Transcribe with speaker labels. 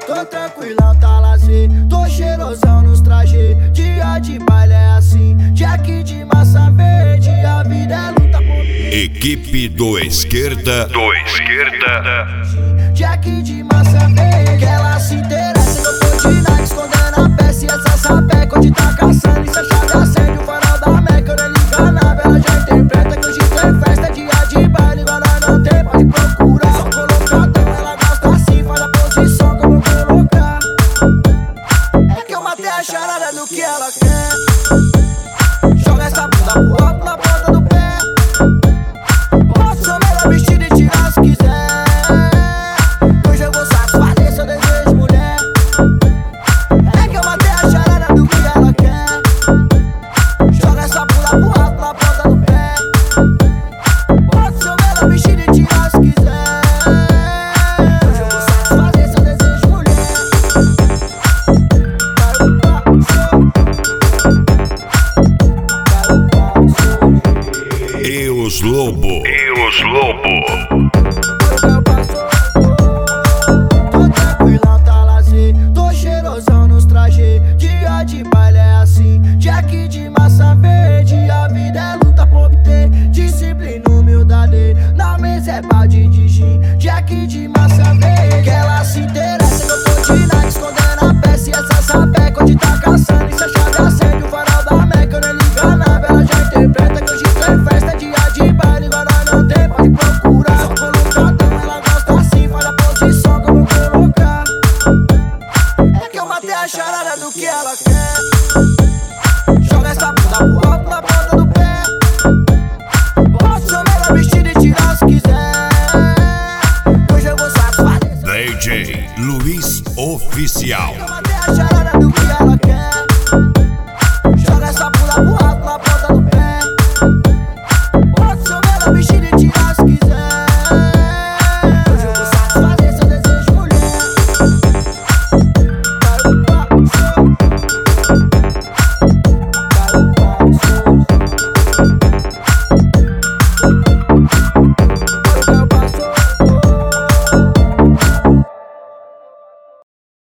Speaker 1: Tô tranquilão, tá lazer, tô cheirosão nos trajes. Dia de baile é assim, Jack de massa verde. A vida é luta por mim.
Speaker 2: Equipe do esquerda.
Speaker 1: Jack de massa verde. Que ela se interessa, eu tô de Nike escondendo a peça. E essa sapeca onde tá caçando. E se a chave acende o farol da Meca, eu nem liga nada. Ela já interpreta que hoje tem festa. Dia de baile, igual nós não tem, pode procurar. Só colocadão, ela gosta assim, faz a posição como eu colocar. É que eu matei a charada do que ela quer. Joga essa bunda pro alto na ponta do pé. Posso ser melhor vestido e tirar se quiser. Hoje eu vou satisfazer seu desejo, mulher. É que eu matei a charada do que ela quer. Joga essa bunda pro alto na ponta do pé. Posso ser melhor vestido e tirar se quiser. Hoje eu vou satisfazer seu desejo, mulher.
Speaker 2: E os Lobo.
Speaker 1: Tô tranquilão, tá lazer, tô cheirosão nos trajes. Dia de baile é assim, Jack de massa verde. A vida é luta por obter disciplina, humildade. Na mesa é balde de gin, Jack de massa verde. Que ela se interessa, que eu tô de Nike escondendo a peça. E essa sapeca onde tá caçando. E se a chave acende o farol da Meca, eu nem liga nada. Ela já interpreta que hoje tem festa. Dia de baile, igual nós não tem, pode procurar. Só colocadão, ela gosta assim, faz a posição como eu colocar. É que eu matei a charada do que ela quer. Joga essa bunda pro alto na ponta do pé. Posso ser melhor vestido e tirar se quiser. Hoje eu vou satisfazer.
Speaker 2: DJ Luiz Oficial.
Speaker 1: Eu matei a charada do que ela quer.